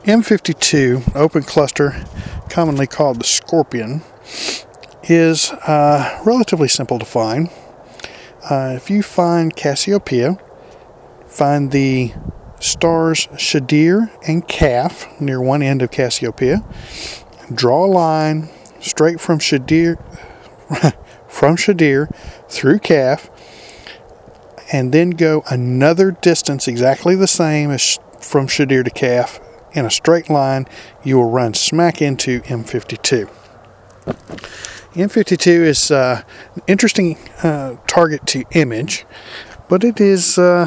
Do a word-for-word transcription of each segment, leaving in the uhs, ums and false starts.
M fifty-two, open cluster, commonly called the Scorpion, is uh, relatively simple to find. Uh, if you find Cassiopeia, find the stars Shadir and Kaf near one end of Cassiopeia. Draw a line straight from Shadir, from Shadir through Kaf, and then go another distance exactly the same as from Shadir to Kaf in a straight line. You will run smack into M fifty-two. M fifty-two is uh, an interesting uh, target to image, but it is uh,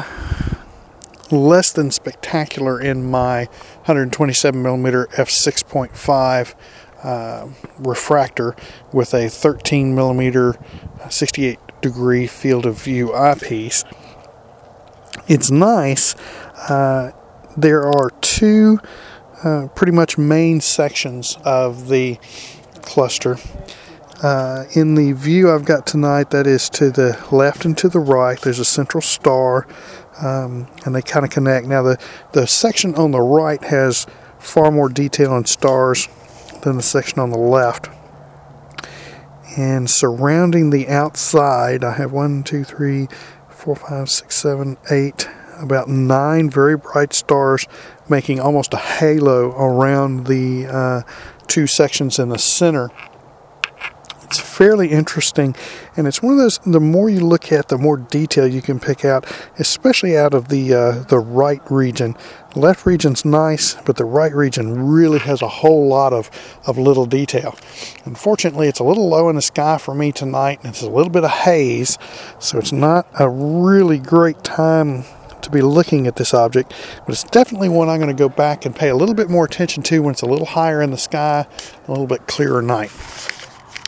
less than spectacular in my one twenty-seven millimeter f six point five uh, refractor with a thirteen millimeter sixty-eight degree field of view eyepiece. It's nice. Uh, there are two uh, pretty much main sections of the cluster. Uh, in the view I've got tonight, that is to the left and to the right, there's a central star, um, and they kind of connect. Now the, the section on the right has far more detail and stars than the section on the left. And surrounding the outside, I have one, two, three, four, five, six, seven, eight, about nine very bright stars, making almost a halo around the uh, two sections in the center. It's fairly interesting, and it's one of those, the more you look at, the more detail you can pick out, especially out of the uh, the right region. The left region's nice, but the right region really has a whole lot of, of little detail. Unfortunately, it's a little low in the sky for me tonight, and it's a little bit of haze, so it's not a really great time to be looking at this object, but it's definitely one I'm going to go back and pay a little bit more attention to when it's a little higher in the sky, a little bit clearer night.